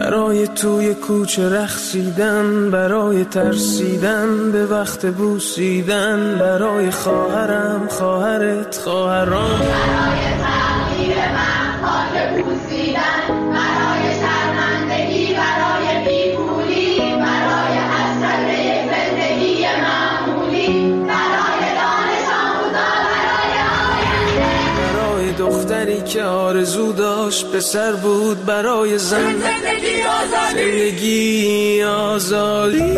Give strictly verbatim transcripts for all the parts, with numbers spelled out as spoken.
برای توی کوچه رقصیدن، برای ترسیدن به وقت بوسیدن، برای خواهرم خواهرت خواهرام، برای تغییر من خاک بوسیدن، برای شرمندگی، برای بیپولی، برای حسرت یک زندگی معمولی، برای دانش آموزا، برای آینده، برای دختری که آرزو داشت پسر بود، برای زن زندگی آزادی، زندگی آزادی،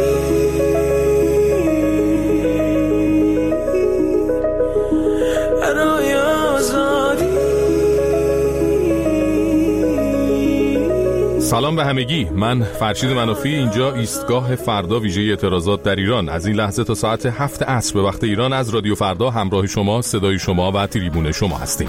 برای آزادی. سلام به همگی، من فرشید منافی، اینجا ایستگاه فردا ویژه اعتراضات در ایران. از این لحظه تا ساعت هفت عصر به وقت ایران از رادیو فردا همراه شما، صدای شما و تریبون شما هستیم.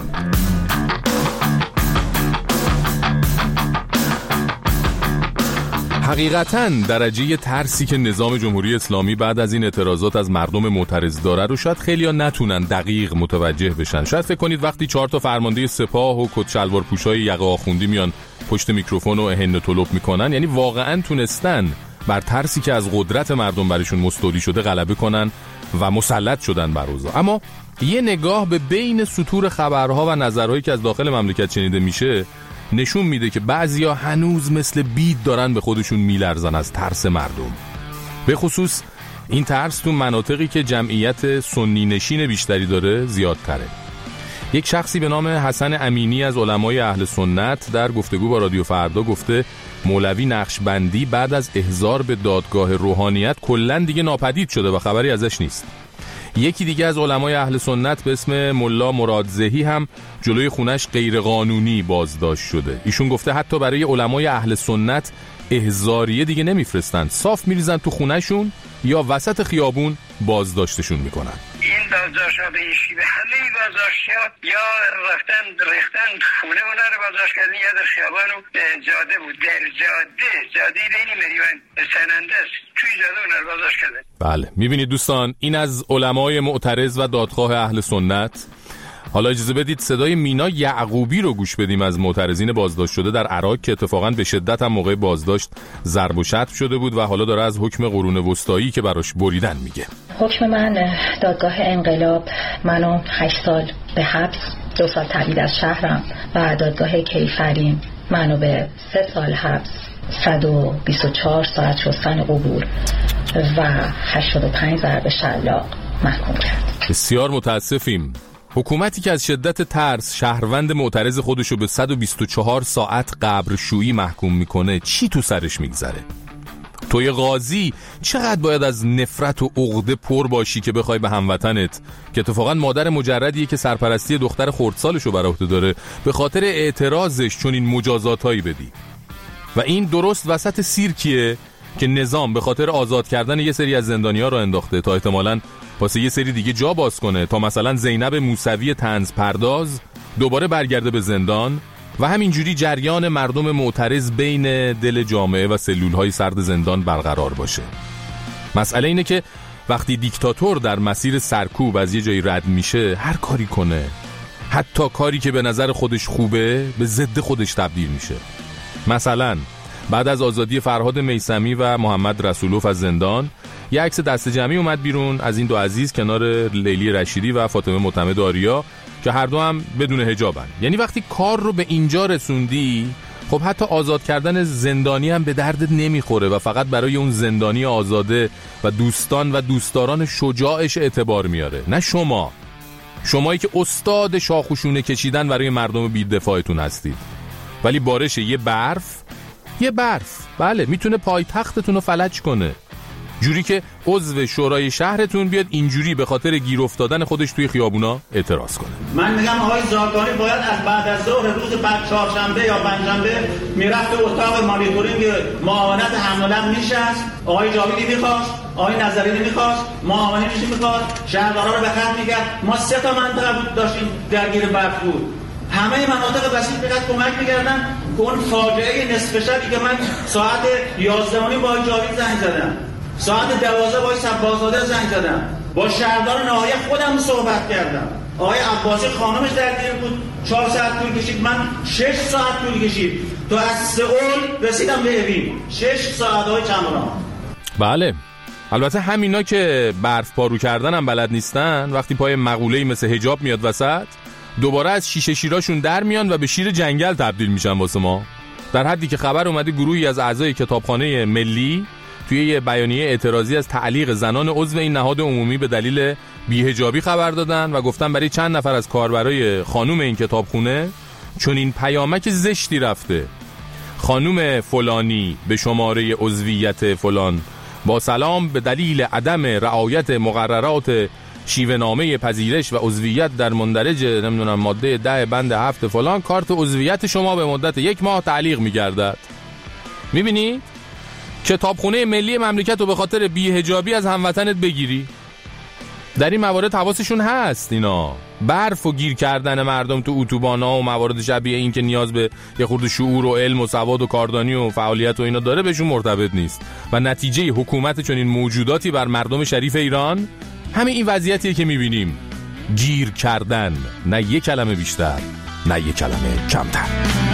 حقیقتاً درجه ترسی که نظام جمهوری اسلامی بعد از این اعتراضات از مردم معترض داره رو شاید خیلی‌ها نتونن دقیق متوجه بشن. شاید فکر کنید وقتی چهار تا فرمانده سپاه و کت شلوار پوشای یقه آخوندی میان پشت میکروفون و اهن طلب میکنن، یعنی واقعاً تونستن بر ترسی که از قدرت مردم برشون مستولی شده غلبه کنن و مسلط شدن بر اوضاع. اما یه نگاه به بین سطور خبرها و نظرهایی که از داخل مملکت شنیده میشه نشون میده که بعضیا هنوز مثل بید دارن به خودشون میلرزن از ترس مردم. به خصوص این ترس تو مناطقی که جمعیت سنی نشین بیشتری داره زیادتره. یک شخصی به نام حسن امینی از علمای اهل سنت در گفتگو با رادیو فردا گفته مولوی نقشبندی بعد از احضار به دادگاه روحانیت کلاً دیگه ناپدید شده و خبری ازش نیست. یکی دیگه از علمای اهل سنت به اسم ملا مرادزهی هم جلوی خونش غیرقانونی بازداشت شده. ایشون گفته حتی برای علمای اهل سنت احضاریه دیگه نمیفرستن، صاف میریزن تو خونهشون یا وسط خیابون بازداشتشون میکنن. این بازداشت‌ها به این شیوه همه بازداشت‌ها یا رفتن ریختن خونه اونا رو بازداشت کردن یا در خیابان و جاده بود، در جاده جاده بین مریوان سننده است، توی جاده اونا رو بازداشت کردن. بله میبینید دوستان، این از علمای معترض و دادخواه اهل سنت. حالا اجازه بدید صدای مینا یعقوبی رو گوش بدیم از معترضین بازداشت شده در عراق که اتفاقا به شدت هم موقع بازداشت ضرب و شتم شده بود و حالا داره از حکم قرون وسطایی که براش بریدن میگه. حکم من دادگاه انقلاب منو هشت سال به حبس، دو سال تبعید از شهرم، و دادگاه کیفرین منو به سه سال حبس، صد و بیست و چهار ساعت شستن قبور و هشتاد و پنج ضرب شلاق محکوم کرد. بسیار متاسفیم. حکومتی که از شدت ترس شهروند معترض خودشو به صد و بیست و چهار ساعت قبرشویی محکوم میکنه، چی تو سرش میگذره؟ توی قاضی چقدر باید از نفرت و عقده پر باشی که بخوای به هموطنت که اتفاقا مادر مجردیه که سرپرستی دختر خردسالشو بر عهده داره به خاطر اعتراضش چون این مجازاتایی بدی؟ و این درست وسط سیرکیه که نظام به خاطر آزاد کردن یه سری از زندانی‌ها رو انداخته تا احتمالاً واسه یه سری دیگه جا باز کنه، تا مثلا زینب موسوی طنز پرداز دوباره برگرده به زندان و همینجوری جریان مردم معترض بین دل جامعه و سلولهای سرد زندان برقرار باشه. مسئله اینه که وقتی دیکتاتور در مسیر سرکوب از یه جایی رد میشه، هر کاری کنه، حتی کاری که به نظر خودش خوبه، به ضد خودش تبدیل میشه. مثلا بعد از آزادی فرهاد میثمی و محمد رسولوف از زندان، یه عکس دست جمعی اومد بیرون از این دو عزیز کنار لیلی رشیدی و فاطمه معتمد آریا که هر دو هم بدون حجابن. یعنی وقتی کار رو به اینجا رسوندی، خب حتی آزاد کردن زندانی هم به دردت نمیخوره و فقط برای اون زندانی آزاده و دوستان و دوستداران شجاعش اعتبار میاره، نه شما. شمایی که استاد شاخوشونه کشیدن برای مردم بی‌دفاعتون هستید. ولی بارش یه برف یه برف بله میتونه پایتختتون رو فلج کنه، جوری که عضو شورای شهرتون بیاد اینجوری به خاطر گیر افتادن خودش توی خیابونا اعتراض کنه. من میگم آقای زاگانی باید از بعد از ظهر روز بعد چهارشنبه یا پنجشنبه میرفت به اتاق مانیتورینگ معاونت حمله میشست، آقای جاویدی میخواست، آقای نظری میخواست، معاونتش میخواست، شهردارا رو به خط میکرد. ما سه تا منطقه داشتیم درگیر برف بود، همه مناطق وسیع فقط کمک می‌کردن. اون فاجعه نصف شبی که من ساعت یازده و نیم با جاوید زنگ زدم، ساعت دوازده با سبازاده زنگ زدم، با شهردار نهایی خودم صحبت کردم، آقای عباسی خانمش درگیر بود، چهار ساعت طول کشید، من شش ساعت طول کشید تو از سئول رسیدم به اوین، شش ساعت های چمران. بله البته همینا که برف پارو کردن هم بلد نیستن، وقتی پای مقوله‌ای مثل حجاب میاد وسط، دوباره از شیشه شیراشون در میان و به شیر جنگل تبدیل میشن واسه ما. در حدی که خبر اومده گروهی از اعضای کتابخانه ملی توی یه بیانیه اعتراضی از تعلیق زنان عضو این نهاد عمومی به دلیل بی‌حجابی خبر دادن و گفتن برای چند نفر از کاربرای خانم این کتابخونه چون این پیامک زشتی رفته: خانم فلانی به شماره عضویت فلان با سلام، به دلیل عدم رعایت مقررات شیوه نامه پذیرش و عضویت در مندرج نمیدونم ماده ده بند هفت فلان، کارت عضویت شما به مدت یک ماه تعلیق می‌گردد. می‌بینید؟ کتابخونه ملی مملکت رو به خاطر بی‌حجابی از هموطنت بگیری. در این موارد حواسشون هست اینا. برف و گیر کردن مردم تو اتوبانا و موارد شبیه این که نیاز به یه خورده شعور و علم و سواد و کاردانی و فعالیت و اینا داره بهشون مرتبط نیست. و نتیجه حکومت چون این موجوداتی بر مردم شریف ایران همین این وضعیتیه که میبینیم: گیر کردن، نه یک کلمه بیشتر نه یک کلمه کمتر.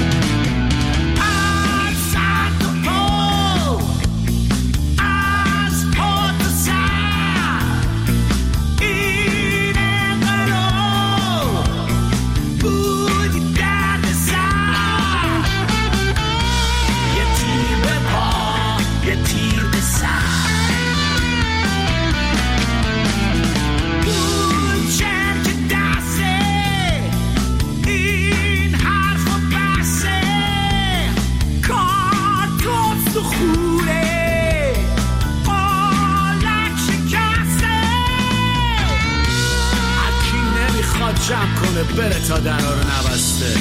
جمع کنه بره تا درها رو نبسته.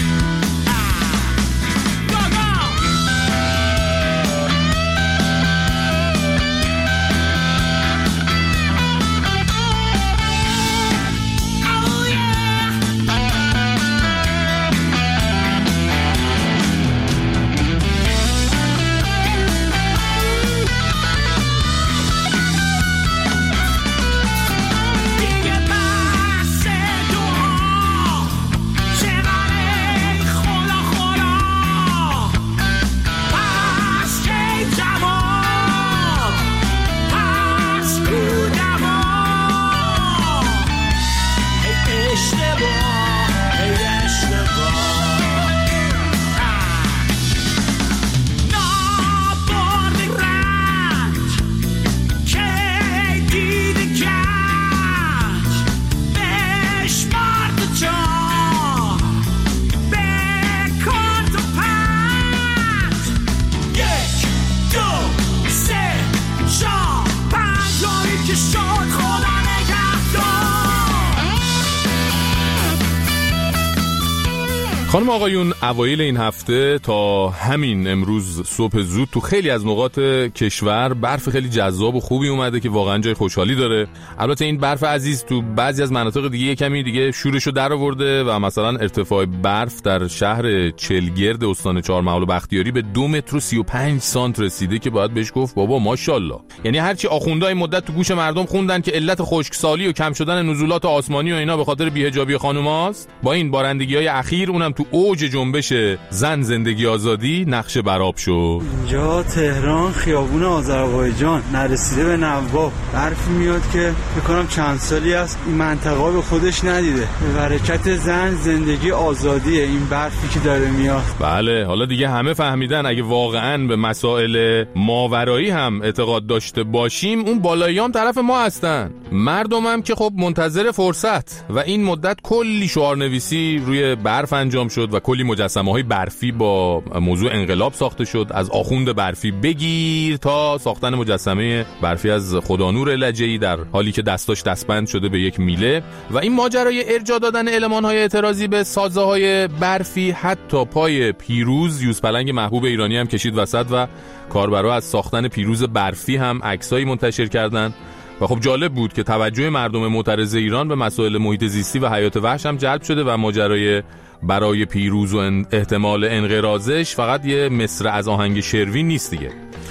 خانم آقایون، اوایل این هفته تا همین امروز صبح زود تو خیلی از نقاط کشور برف خیلی جذاب و خوبی اومده که واقعا جای خوشحالی داره. البته این برف عزیز تو بعضی از مناطق دیگه کمی دیگه شورشو در آورده و مثلا ارتفاع برف در شهر چلگرد استان چهارمحال و بختیاری به دو متر و سی و پنج سانت رسیده که باید بهش گفت بابا ماشاءالله. یعنی هرچی آخوندهای مدت تو گوش مردم خوندن که علت خشکسالی و کم شدن نزولات آسمانی و اینا به خاطر بی‌حجابی خانوماست، با این بارندگی‌های اخیر اونم تو اوج جنبش زن زندگی آزادی نقش برآب شد. اینجا تهران خیابون آذربایجان نرسیده به نواب برف میاد که فکر کنم چند سالی است این منطقه به خودش ندیده. به برکت زن زندگی آزادیه این برفی که داره میاد. بله حالا دیگه همه فهمیدن اگه واقعا به مسائل ماورایی هم اعتقاد داشته باشیم اون بالاییام طرف ما هستن. مردمم که خب منتظر فرصت و این مدت کلی شعار نویسی روی برف انجام شد و کلی مجسمه‌های برفی با موضوع انقلاب ساخته شد، از آخوند برفی بگیر تا ساختن مجسمه برفی از خدانور لجه‌ای در حالی که دستاش دستبند شده به یک میله. و این ماجرای ارجاع دادن المان‌های اعتراضی به سازه‌های برفی حتی پای پیروز یوزپلنگ محبوب ایرانی هم کشید وسط و کاربرا از ساختن پیروز برفی هم عکسایی منتشر کردند. و خب جالب بود که توجه مردم معترض ایران به مسائل محیط زیستی و حیات وحش هم جلب شده و ماجرای برای پیروز و احتمال انقراضش فقط یه مصرع از آهنگ شروین نیست دیگه.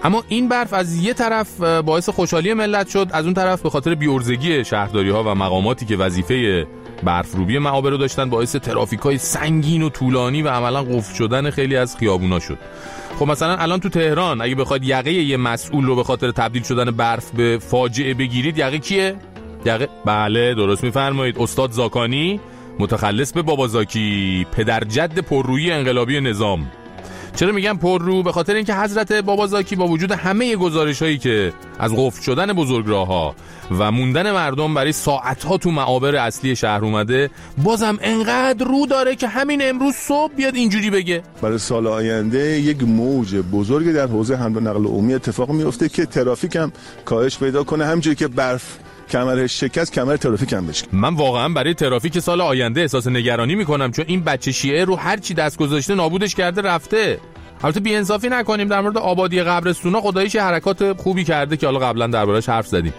اما این برف از یه طرف باعث خوشحالی ملت شد، از اون طرف به خاطر بی‌عرضگی شهرداری‌ها و مقاماتی که وظیفه برفروبی معابر رو داشتن باعث ترافیک‌های سنگین و طولانی و عملاً قفل شدن خیلی از خیابونا شد. خب مثلا الان تو تهران اگه بخواید یقه یه مسئول رو به خاطر تبدیل شدن برف به فاجعه بگیرید، یقه کیه؟ یقه بله درست میفرمایید، استاد زاکانی، متخلص به بابا زاکی، پدر جد پررویی انقلابی نظام. چرا میگم پررو؟ به خاطر اینکه حضرت بابا زاکی با وجود همه گزارش‌هایی که از قفل شدن بزرگراه‌ها و موندن مردم برای ساعت‌ها تو معابر اصلی شهر اومده، بازم انقدر رو داره که همین امروز صبح بیاد اینجوری بگه برای سال آینده یک موج بزرگی در حوزه حمل و نقل عمومی اتفاق میفته که ترافیک هم کاهش پیدا کنه، همونجوری که برف کمرش شکست کمر ترافیک هم بشه. من واقعا برای ترافیک سال آینده احساس نگرانی میکنم، چون این بچه شیعه رو هر چی دست گذاشته نابودش کرده رفته. البته بی انصافی نکنیم، در مورد آبادی قبرستونا خداییش حرکات خوبی کرده که حالا قبلا دربارش حرف زدیم،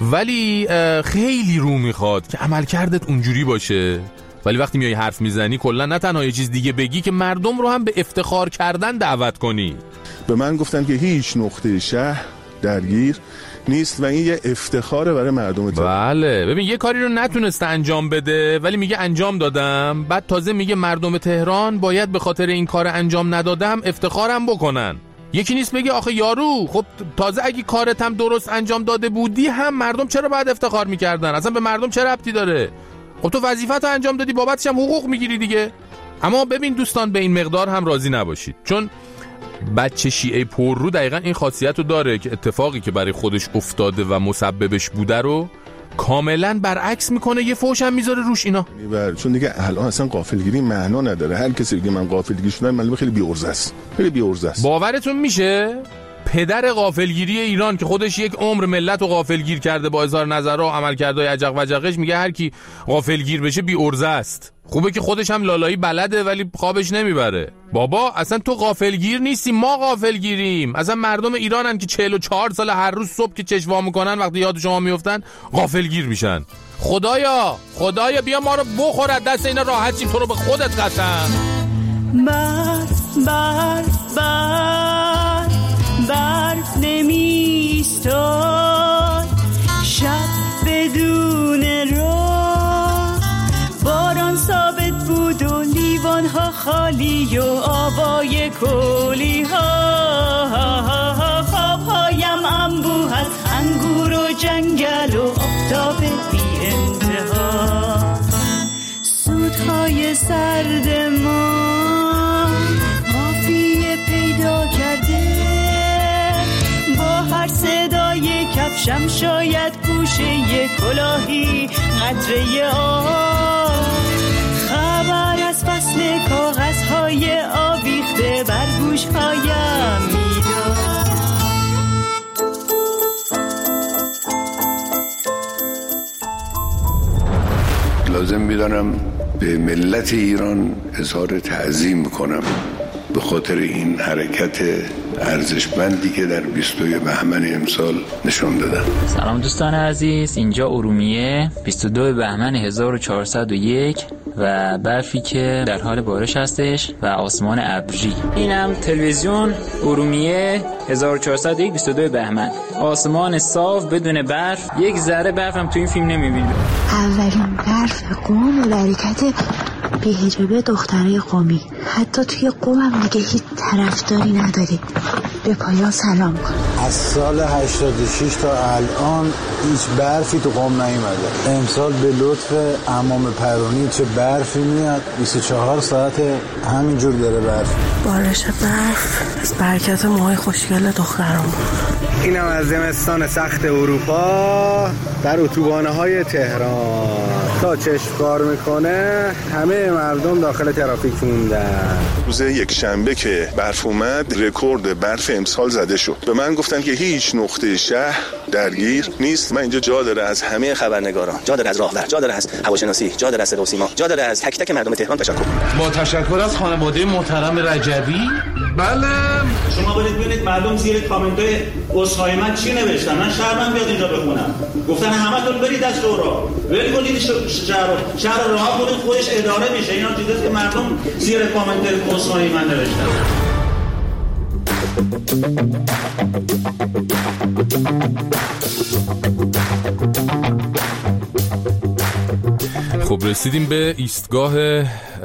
ولی خیلی رو میخواد که عملکردت اونجوری باشه. ولی وقتی میای حرف میزنی کلا نه تنها یه چیز دیگه بگی که مردم رو هم به افتخار کردن دعوت کنی. به من گفتن که هیچ نقطه شهر درگیر نیست و این یه افتخاره برای مردم تهران. بله ببین یه کاری رو نتونسته انجام بده ولی میگه انجام دادم، بعد تازه میگه مردم تهران باید به خاطر این کار انجام ندادم افتخارم بکنن. یکی نیست بگه آخه یارو خب تازه اگه کارت هم درست انجام داده بودی هم مردم چرا باید افتخار میکردن؟ اصلا به مردم چه ربطی داره؟ خب تو وظیفت رو انجام دادی، بابتش هم حقوق میگیری دیگه. اما ببین دوستان به این مقدار هم راضی نباشید، چون بچه شیعه پررو دقیقا این خاصیت رو داره که اتفاقی که برای خودش افتاده و مسببش بوده رو کاملا برعکس میکنه، یه فوش هم میذاره روش اینا. چون دیگه الان اصلا غافلگیری معنا نداره. هر کسی دیگه من غافلگیر شدم معلومه خیلی بی‌عرضه است، خیلی بی‌عرضه است. باورتون میشه پدر غافلگیری ایران که خودش یک عمر ملت رو غافلگیر کرده با اظهار نظرها و عملکردهای عجق وجقش، میگه هر کی غافلگیر بشه بی‌عرضه است. خوبه که خودش هم لالایی بلده ولی خوابش نمیبره. بابا اصلا تو غافلگیر نیستی، ما غافلگیریم. اصلا مردم ایرانن که چهل و چهار سال هر روز صبح که چشم وا میکنن وقتی یاد شما میافتن غافلگیر میشن. خدایا خدایا بیا ما رو بخور از دست اینا راحت شیم، تو رو به خودت قسم. برف برف برف برف نمیستاد، شب بدون راه، باران ثابت بود و لیوان‌ها خالی و آبای کلی ها، خواب‌هایم انبوه از انگور و جنگل و آفتاب بی انتها، سودهای سرد ما قافیه پیدا کرده، با هر صدای کفشم شاید گوشه کلاهی قطره آب، خبر از فصل کاغذهای آویخته بر گوشهایم میداد. لازم میدانم به ملت ایران اظهار تعظیم کنم به خاطر این حرکت ارزشمندی که در بیست و یک بهمن امسال نشون دادن. سلام دوستان عزیز، اینجا ارومیه، بیست و دو بهمن هزار و چهارصد و یک و برفی که در حال بارش هستش و آسمان ابری. اینم تلویزیون ارومیه هزار و چهارصد و یک بیست و دو بهمن، آسمان صاف بدون برف، یک ذره برف هم تو این فیلم نمیبینیم. اولین برف قوم و حرکت بی‌حجابی دخترای قومی، حتی توی قوم هم دیگه هیچ طرفداری نداری. به پایان سلام کن. از سال هشتاد و شش تا الان هیچ برفی تو قوم نیومده. امسال به لطف عمام پرونی چه برفی میاد، بیست و چهار ساعت همینجور داره برف. بارش برف از برکت موهای خوشگل دخترام. اینم از زمستان سخت اروپا در اتوبان‌های تهران تا چشم کار میکنه همه مردم داخل ترافیک موندن. روز یک شنبه که برف اومد رکورد برف امسال زده شد. به من گفتن که هیچ نقطه شهر درگیر نیست. من اینجا جا داره از همه خبرنگاران، جا داره از راهور، جا داره از هواشناسی، جا داره از صدا و سیما، جا داره از تک تک مردم تهران تشکر. با تشکر از خانواده محترم رجبی. بله شما برید ببینید مردم زیر کامنت‌های عذرخواهی من چی نوشتن. من شهرم بیاد اینجا بخونم. گفتن همتون برید از شورا، ول کنید شهر رو، شهر رو رها کنید خودش اداره میشه. اینا چیزاست که مردم زیر کامنت عذرخواهی من نوشتن. خب رسیدیم به ایستگاه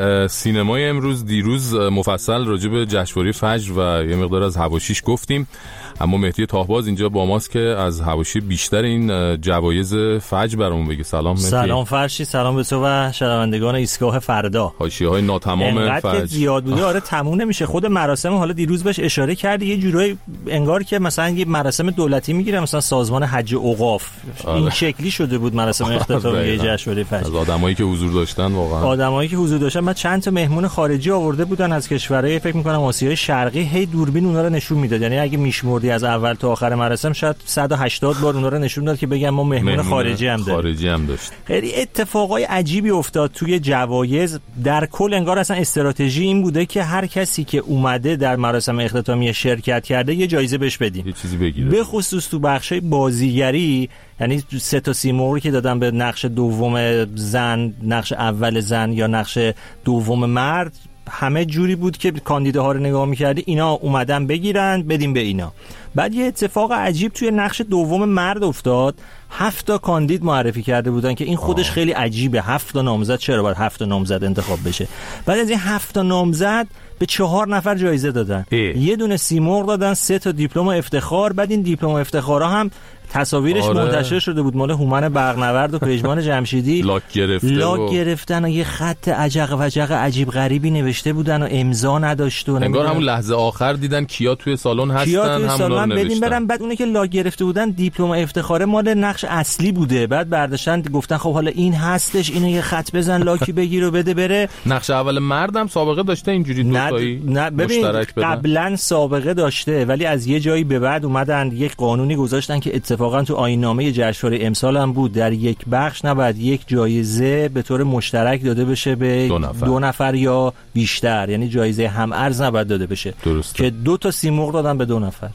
سینمای امروز. دیروز مفصل راجع به جشنواره فجر و یه مقدار از حواشیش گفتیم، اما مهدی تاهباز اینجا با ماست که از حواشی بیشتر این جوایز فجر برامون بگه. سلام مهدی. سلام فرشی، سلام به تو و شنوندگان ایستگاه فردا. حاشیه‌های ناتمام فجر که زیاد بوده. آره تموم نمیشه. خود مراسم حالا دیروز بهش اشاره کردی، یه جورایی انگار که مثلا یه مراسم دولتی میگیره، مثلا سازمان حج و اوقاف. آره. این شکلی شده بود مراسم اختتامیه جشنواره فجر. از آدمایی که حضور داشتن، واقعا آدمایی که حضور داشتن. من چند تا مهمون خارجی آورده بودن از کشورهای فکر می‌کنم آسیای شرقی، هی دوربین اونها رو نشون میداد. یعنی اگه میشمردی از اول تا آخر مراسم شاید صد و هشتاد بار اونها رو نشون داد که بگم ما مهمون, مهمون خارجی هم داریم. خارجی هم داشت. خیلی اتفاقای عجیبی افتاد توی جوایز. در کل انگار اصلا استراتژی این بوده که هر کسی که اومده در مراسم اختتامیه شرکت کرده یه جایزه بهش بدیم، یه چیزی بگیره. به خصوص تو بخشای بازیگری، یعنی سه تا سیمرغ که دادن به نقش دوم زن، نقش اول زن یا نقش دوم مرد، همه جوری بود که کاندیداها رو نگاه می‌کردی اینا اومدن بگیرن بدیم به اینا. بعد یه اتفاق عجیب توی نقش دوم مرد افتاد. هفت تا کاندید معرفی کرده بودن که این خودش آه. خیلی عجیبه. هفت تا نامزد، چرا باید هفت تا نامزد انتخاب بشه؟ بعد از این هفت تا نامزد به چهار نفر جایزه دادن. اه. یه دونه سیمرغ دادن، سه تا دیپلم افتخار. بعد این دیپلم افتخارا هم تصاویرش آره. منتشر شده بود مال هومن برقنورد و پژمان جمشیدی. لاک گرفته لاک و... گرفتن و یه خط عجق و جق عجیب غریبی نوشته بودن و امضا نداشت و انگار همون لحظه آخر دیدن کیا توی سالن هستن، کیا توی سالن بدیم برن. بعد اونه که لاک گرفته بودن دیپلم افتخار مال نقش اصلی بوده. بعد برداشتن گفتن خب حالا این هستش، اینو یه خط بزن لاکی بگیر و بده بره. نقش اول مردم سابقه داشته اینجوری دو تایی نه ببین قبلا سابقه داشته، ولی از یه جایی به بعد اومدن یک قانونی گذاشتن که اتفاقا تو آیین‌نامه جشنواره امسال هم بود، در یک بخش نباید یک جایزه به طور مشترک داده بشه به دو نفر, دو نفر یا بیشتر، یعنی جایزه هم ارز نباید داده بشه. درسته. که دو تا سیمرغ دادن به دو نفر.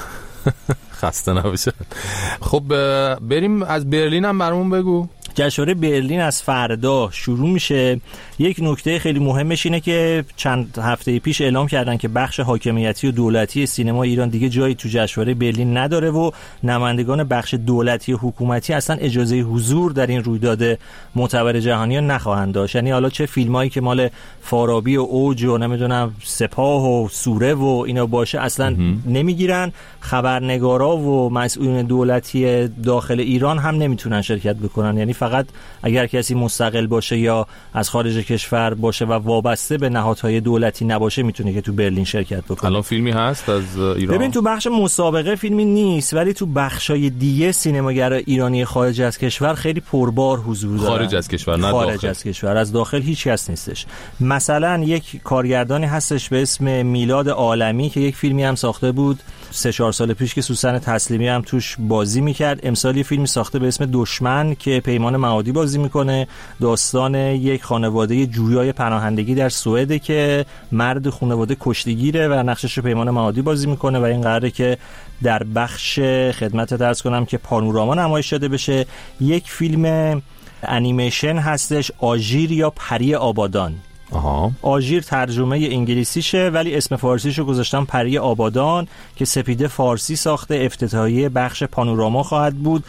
خسته نباشه. خب بریم از برلین هم برامون بگو. جشنواره برلین از فردا شروع میشه. یک نکته خیلی مهمش اینه که چند هفته پیش اعلام کردن که بخش حاکمیتی و دولتی سینما ایران دیگه جایی تو جشنواره برلین نداره و نمایندگان بخش دولتی و حکومتی اصلا اجازه حضور در این رویداد معتبر جهانی نخواهند داشت. یعنی حالا چه فیلمایی که مال فارابی و اوج و نمیدونم سپاه و سوره و اینا باشه اصلا نمیگیرن. خبرنگارا و مسئولین دولتی داخل ایران هم نمیتونن شرکت بکنن. یعنی فقط اگر کسی مستقل باشه یا از خارج کشور باشه و وابسته به نهادهای دولتی نباشه میتونه که تو برلین شرکت بکنه. الان فیلمی هست از ایران؟ ببین تو بخش مسابقه فیلمی نیست، ولی تو بخشای دیگه سینماگر ایرانی خارج از کشور خیلی پربار حضور دارن. خارج از کشور نه خارج داخل. از کشور، از داخل هیچ کس نیستش. مثلا یک کارگردانی هستش به اسم میلاد عالمی که یک فیلمی هم ساخته بود سه چهار سال پیش که سوسن تسلیمی هم توش بازی میکرد. امسال یه فیلمی ساخته به اسم دشمن که پیمان معادی بازی میکنه. داستان یک خانواده جویای پناهندگی در سوئد که مرد خانواده کشتیگیره و نقشش رو پیمان معادی بازی میکنه و این قراره که در بخش خدمت درس کنم که پانوراما نمایش داده بشه. یک فیلم انیمیشن هستش آژیر یا پری آبادان. آها. آژیر ترجمه انگلیسیشه ولی اسم فارسیشو گذاشتن پری آبادان که سپیده فارسی ساخته. افتتاحیه بخش پانوراما خواهد بود.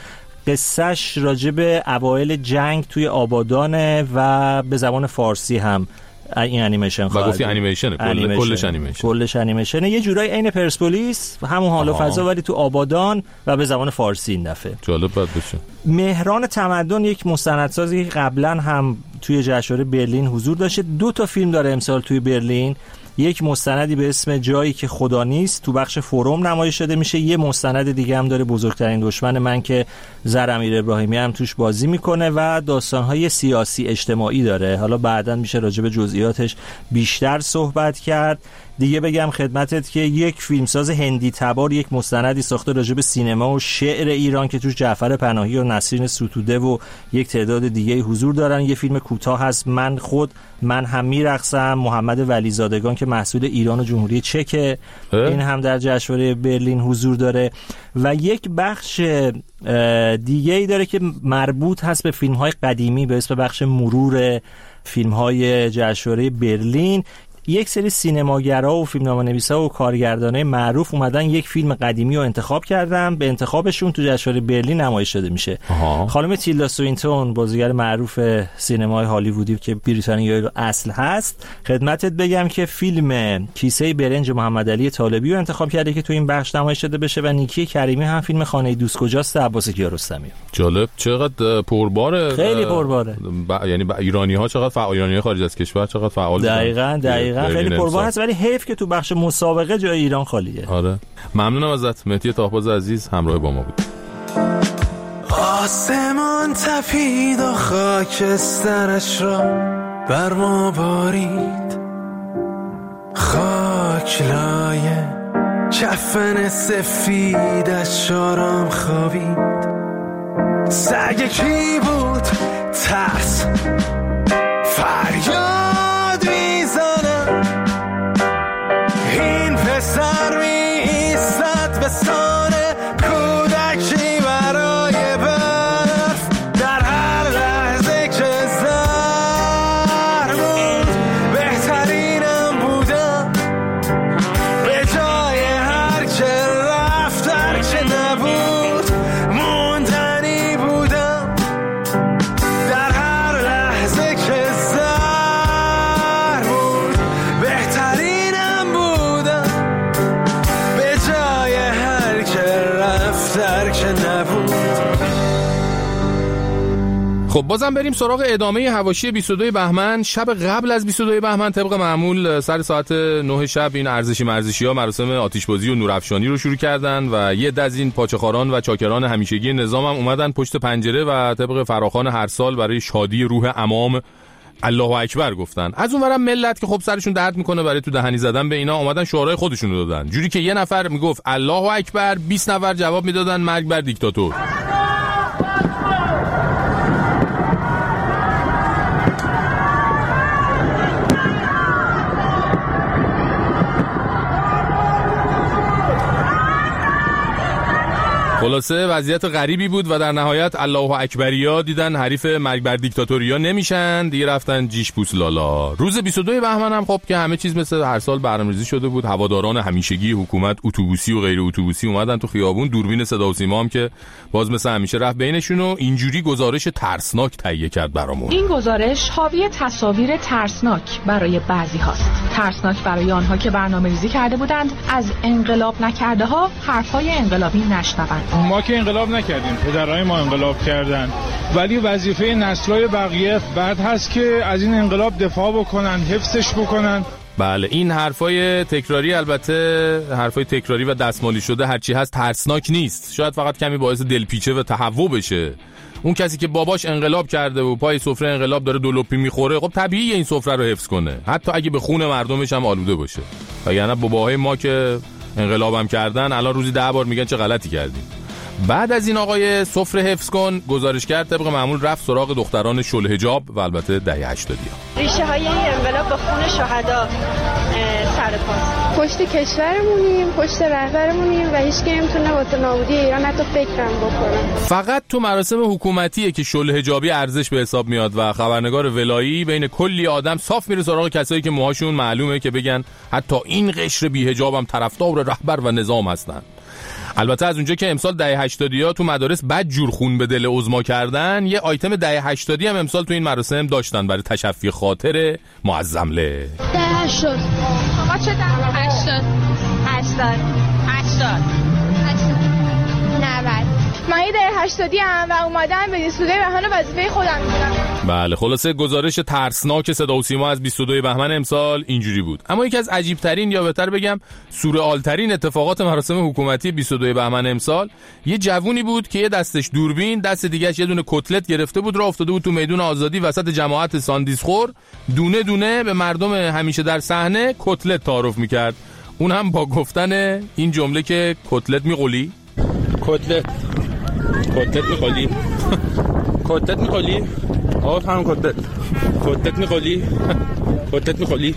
قصهش راجب اوایل جنگ توی آبادانه و به زبان فارسی هم این انیمیشن خواهد. و گفتی انیمیشنه، کل کلش انیمیشن. کلش انیمیشنه. یه جورای عین پرسپولیس، همون حال و فضا ولی تو آبادان و به زبان فارسی این دفعه. جالب بود بشه. مهران تمدن یک مستندسازی قبلا هم توی جشنواره برلین حضور داشته. دو تا فیلم داره امسال توی برلین. یک مستندی به اسم جایی که خدا نیست تو بخش فروم نمایش داده میشه. یه مستند دیگه هم داره بزرگترین دشمن من که زر امیر ابراهیمی هم توش بازی میکنه و داستانهای سیاسی اجتماعی داره. حالا بعداً میشه راجع به جزئیاتش بیشتر صحبت کرد. دیگه بگم خدمتت که یک فیلمساز هندی تبار یک مستندی ساخته راجع به سینما و شعر ایران که توش جعفر پناهی و نسرین ستوده و یک تعداد دیگه حضور دارن. یه فیلم کوتاه هست من خود من هم میرقصم محمد ولیزادگان که محصول ایران و جمهوری چکه، این هم در جشنواره برلین حضور داره. و یک بخش دیگه ای داره که مربوط هست به فیلم‌های قدیمی به اسم بخش مرور فیلم‌های جشنواره برلین. یک سری سینماگرا و فیلمنامه‌نویسا و کارگردانای معروف اومدن یک فیلم قدیمی رو انتخاب کردن، به انتخابشون تو جشنواره برلین نمایش داده میشه. آها. خانم تیلدا سوینتون بازیگر معروف سینمای هالیوودی که بریتانیایی اصل هست، خدمتت بگم که فیلم کیسه برنج محمد علی طالبی رو انتخاب کرده که تو این بخش نمایش داده بشه و نیکی کریمی هم فیلم خانه دوست کجاست عباس کیارستمی. جالب. چقدر پرباره. خیلی پرباره. ب... یعنی ب... ایرانی‌ها چقدر فعال، ایرانی‌های خارج از کشور چقدر فعال. دقیقاً دقیقاً خیلی پربار هست، ولی حیف که تو بخش مسابقه جای ایران خالیه. آره. ممنونم ازت مهدی طاهباز عزیز، همراه با ما بود. آسمان تپید و خاکسترش را بر ما بارید، خاک لایه کفن سفیدش آرام خوابید. سگ کی بود ترس فریاد میزنه، این پسر می ایستد به سانه کودکی برای برف، در هر لحظه که زر بود بهترینم بودم، به جای هر که رفت هر که نبود موندنی بودم، در هر لحظه که زر بود بهترینم بودم، به جای هر که رفت هر که نبود. خب بازم بریم سراغ ادامه حواشی بیست و دو بهمن. شب قبل از بیست و دو بهمن طبق معمول سر ساعت نه شب این ارزشی مرزشی‌ها مراسم آتشبازی و نورافشانی رو شروع کردن و یه عده از این پاچه‌خواران و چاکران همیشگی نظام هم اومدن پشت پنجره و طبق فراخوان هر سال برای شادی روح عمام الله اکبر گفتن. از اونورم ملت که خب سرشون درد میکنه برای تو دهنی زدن به اینا اومدن شعارهای خودشون رو دادن، جوری که یه نفر میگفت الله اکبر، بیست نفر جواب میدادن مرگ بر دیکتاتور. خلاصه وضعیت غریبی بود و در نهایت الله اکبریا دیدن حریف مرگ بر دیکتاتوریا نمیشن، دیگه رفتن جیش پوس لالا. روز بیست و دو بهمن هم خب که همه چیز مثل هر سال برنامه‌ریزی شده بود. هواداران همیشگی حکومت اتوبوسی و غیر اتوبوسی اومدن تو خیابون، دوربین صدا و سیما هم که باز مثل همیشه رفت بینشون و اینجوری گزارش ترسناک تهیه کرد برامون. این گزارش حاوی تصاویر ترسناک برای بعضی هاست. ترسناک برای آنها که برنامه‌ریزی کرده بودند از انقلاب نکرده ها حرفای انقلابی نشنوند. ما که انقلاب نکردیم، پدرای ما انقلاب کردن، ولی وظیفه نسل‌های بقیه بعد هست که از این انقلاب دفاع بکنن، حفظش بکنن. بله این حرفای تکراری، البته حرفای تکراری و دستمالی شده هرچی هست ترسناک نیست، شاید فقط کمی باعث دلپیچه و تهوع بشه. اون کسی که باباش انقلاب کرده و پای سفره انقلاب داره دولوپی میخوره، خب طبیعیه این سفره رو حفظ کنه، حتی اگه به خون مردمش هم آلوده باشه. وگرنه باباهای ما که انقلابم کردن الان روزی ده بار میگن چه غلطی کردیم. بعد از این آقای سفره حفظ کن گزارش کرد طبق معمول رفت سراغ دختران شلحجاب و البته دهه هشتادی ها. ریشه های این انقلاب با خون شهدا سر پاست. پشت کشورمونیم، پشت رهبرمونیم و هیچ کی نمیتونه واسه نابودی ایران حتی فکرم بکنه. فقط تو مراسم حکومتیه که شلحجابی ارزش به حساب میاد و خبرنگار ولایی بین کلی آدم صاف میره سراغ کسایی که موهاشون معلومه که بگن حتی این قشر بی حجابم طرفدار رهبر و نظام هستن. البته از اونجا که امسال دهه هشتادی ها تو مدارس بد جور خون به دل عظما کردن، یه آیتم دهه هشتادی هم امسال تو این مراسم داشتن برای تشفی خاطر معظمله. دهه هشتاد ما چه دهه هشتاد هشتاد هشتاد نود من یه دهه هشتادی هم و اومدم به بیست و دو بهمن وظیفه خودم میدونم. بله خلاصه گزارش ترسناک صدا و سیما از بیست و دو بهمن امسال اینجوری بود. اما یکی از عجیب ترین یا بهتر بگم سورئال ترین اتفاقات مراسم حکومتی بیست و دو بهمن امسال یه جوونی بود که یه دستش دوربین، دست دیگه‌اش یه دونه کتلت گرفته بود، راه افتاده بود تو میدون آزادی وسط جماعت ساندیسخور، دونه دونه به مردم همیشه در صحنه کتلت تعارف میکرد، اون هم با گفتن این جمله که کتلت میقلی کتلت کتلت میخولی کتلت میخولی آقا هم کتلت کتلت میخولی کتلت میخولی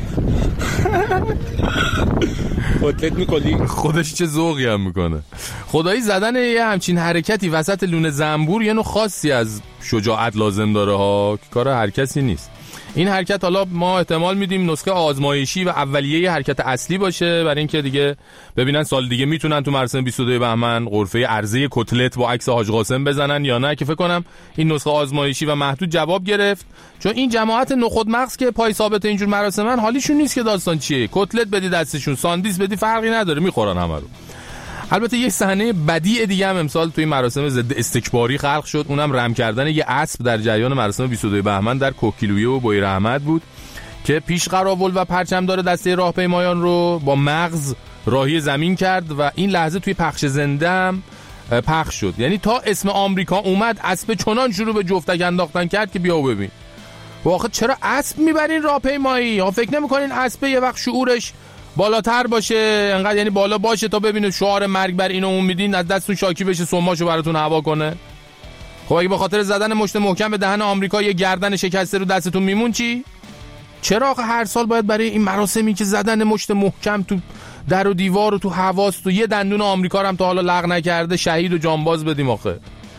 کتلت میخولی. خودش چه ذوقی هم میکنه. خدایی زدن یه همچین حرکتی وسط لونه زنبور یه نوع خاصی از شجاعت لازم داره ها، که کار هر کسی نیست. این حرکت حالا ما احتمال میدیم نسخه آزمایشی و اولیه حرکت اصلی باشه، برای اینکه دیگه ببینن سال دیگه میتونن تو مراسم بیست و دو بهمن غرفه عرضه کتلت با عکس حاج قاسم بزنن یا نه، که فکر کنم این نسخه آزمایشی و محدود جواب گرفت، چون این جماعت نخود مغز که پای ثابت اینجور مراسمن حالیشون نیست که داستان چیه، کتلت بدی دستشون، ساندویچ بدی، فرقی نداره میخورن همه رو. البته یک صحنه بدیع دیگه هم امسال توی مراسم ضد استکباری خلق شد، اونم رم کردن یه اسب در جریان مراسم بیست و دو بهمن در کوکیلویه و بویر احمد بود که پیش قراول و پرچمدار دسته راهپیمایان رو با مغز راهی زمین کرد و این لحظه توی پخش زنده هم پخش شد. یعنی تا اسم آمریکا اومد اسب چنان شروع به جفتک انداختن کرد که بیا و ببین. واقعا چرا اسب میبرین راهپیمایی؟ ها فکر نمی‌کنین اسب یه وقت شعورش بالاتر باشه، انقدر یعنی بالا باشه تا ببینه شعار مرگ بر اینو اون میدین از دستتون شاکی بشه سماشو براتون هوا کنه؟ خب اگه به خاطر زدن مشت محکم به دهن آمریکا یه گردن شکسته رو دستتون میمون چی؟ چرا آخه هر سال باید برای این مراسمی که زدن مشت محکم تو در و دیوار و تو حواس تو یه دندون آمریکا رو هم تا حالا لغو نکرده شهید و جانباز بدیم آخه؟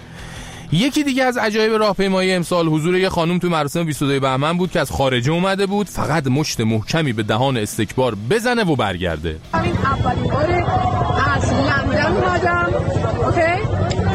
یکی دیگه از عجایب راهپیمایی امسال حضور یه خانم تو مراسم بیست و دو بهمن بود که از خارج اومده بود فقط مشت محکمی به دهان استکبار بزنه و برگرده. همین اولین باره از لندن اومدم، اوکی؟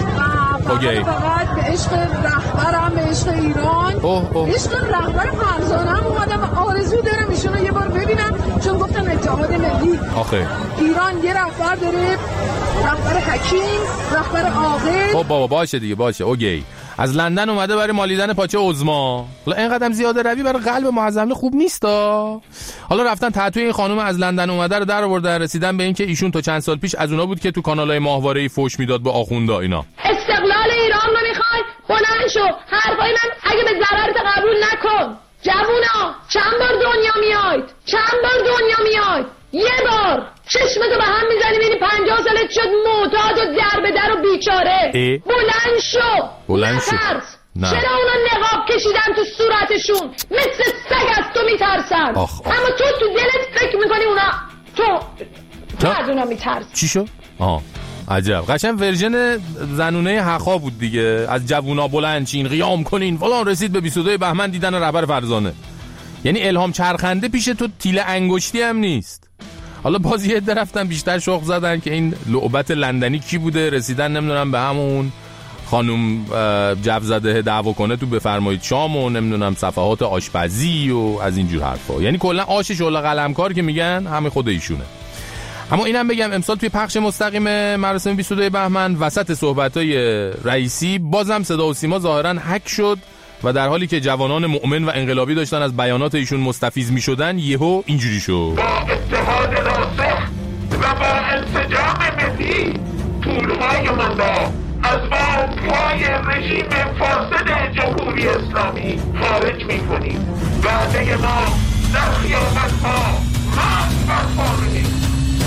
اوکی. فقط به عشق رهبرم، به عشق ایران، اوه اوه. عشق رهبر فرزانم اومدم و آرزو دارم ایشونو یه بار ببینم، چون گفتن اتحاد ملی. آخه ایران یه رهبر داره، رهبر حکیم، رهبر عاقل. خب بابا باشه دیگه باشه اوکی. از لندن اومده برای مالیدن پاچه عظما. حالا اینقدرم زیاده روی برای قلب معظم خوب نیستا. حالا رفتن تحتوی این خانم از لندن اومده رو در آوردن، رسیدن به این که ایشون تا چند سال پیش از اونا بود که تو کانالای ماهواره‌ای فوش میداد به آخوندا اینا. استقلال ایران رو میخوای؟ بلند شو. حرفای من اگه به ضررت قبول نکن. جوونا چند بار دنیا میاید؟ چند بار دنیا میاید؟ یه بار چشمتو به هم میزنی ببینی پنجاه سالت شد معتاد و ضربه در و بیچاره. بلند شو. بلند شو. نه. چرا اونا نقاب کشیدن تو صورتشون مثل سگ از تو میترسن؟ آخ آخ. اما تو تو دلت فکر میکنی اونا تو تو از اونا میترسی. چی شد؟ آه عجب. قشنگ ورژن زنونه حقا بود دیگه، از جوونا بلند چین قیام کنین فلان. رسید به بیست و دو بهمن دیدن رهبر فرزانه. یعنی الهام چرخنده پیش تو تیل انگشتی هم نیست. حالا باز یه عده رفتن بیشتر شوق زدن که این لعبت لندنی کی بوده، رسیدن نمیدونم به همون خانم جو زده دعوا کنه تو بفرمایید شام و نمیدونم صفحات آشپزی و از اینجور حرفا. یعنی کلا آش شعله قلمکار که میگن همه خود ایشونه. اما اینم بگم امسال توی پخش مستقیم مراسم بیست و دو بهمن وسط صحبتای رئیسی بازم صدا و سیما ظاهرا هک شد و در حالی که جوانان مؤمن و انقلابی داشتن از بیانات ایشون مستفیض میشدن یهو اینجوری شد. با اتحاد راسخ و با انسجام ملی پولهای من را از بازهای رژیم فاسد جمهوری اسلامی خارج میکنیم. وعده ما در خیابتها مرد برخواهیم،